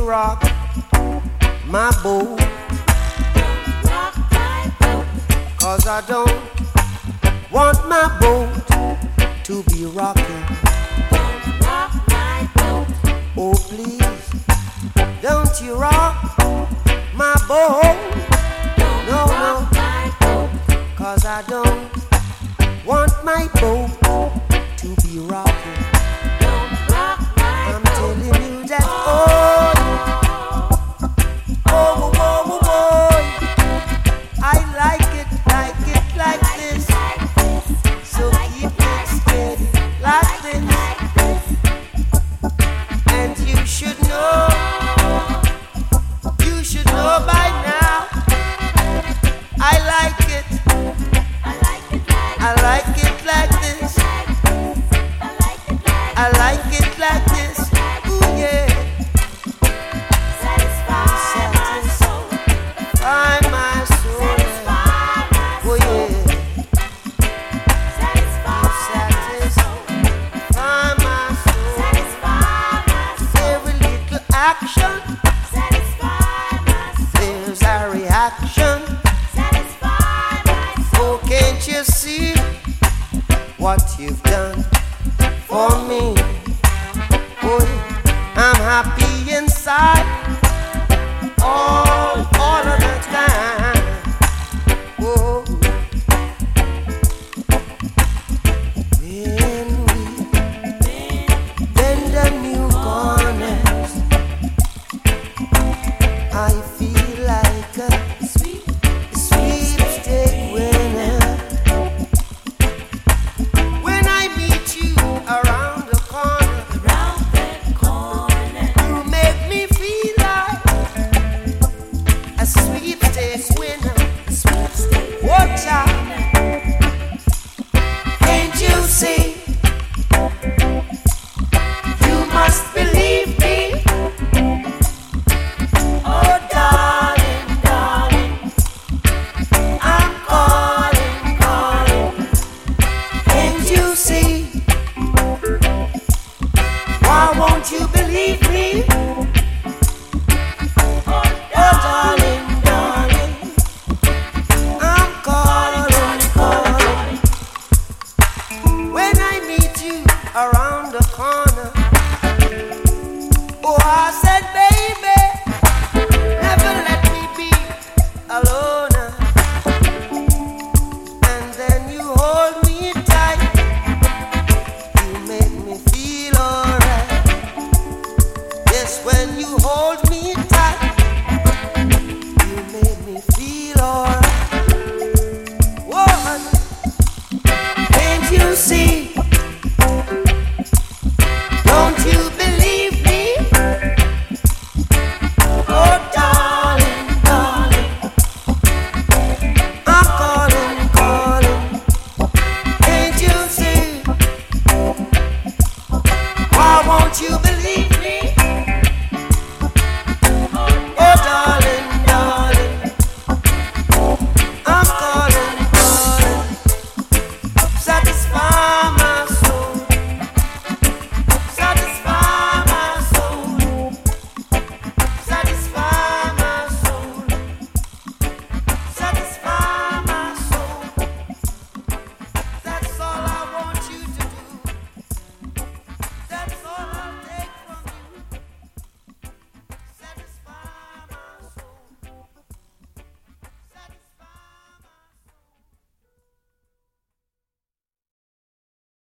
rock my boat. Rock my boat. 'Cause I don't want my boat to be rocking. Don't rock my boat. Oh please, don't you rock my boat. Don't No, rock no. my boat. 'Cause I don't want my boat to be rocking. Don't rock my I'm boat. telling you that, oh, oh, oh, oh, oh, I like it like this. So keep it steady like this. And you should know by now. I like it like this. I like it like this. Ooh yeah. Satisfy my soul. Satisfy my soul. Satisfy my Oh soul. yeah. Satisfy my soul. Satisfy my soul. Satisfy my soul. Every little action, Satisfy my soul. there's a reaction. Satisfy my soul. Oh, can't you see what you've done for me? Oh, yeah. I'm happy inside all of the time. Oh, when we bend the new corners, I feel like a sweepstake winner. When I meet you around the corner, Around that corner. you make me feel like a sweepstakes winner. Watch out, can't you see? You must believe me. Oh darling, darling, I'm calling. Can't you see? Why won't you believe me? Oh darling, darling, I'm calling. When I meet you around the corner, oh I said, baby, never let me be alone. And then you hold me tight, you make me feel alright. Yes, when you hold me tight, you make me feel alright. Whoa, honey, can't you see? Don't you believe me? Oh darling, darling, I'm calling. Can't you see? Why won't you believe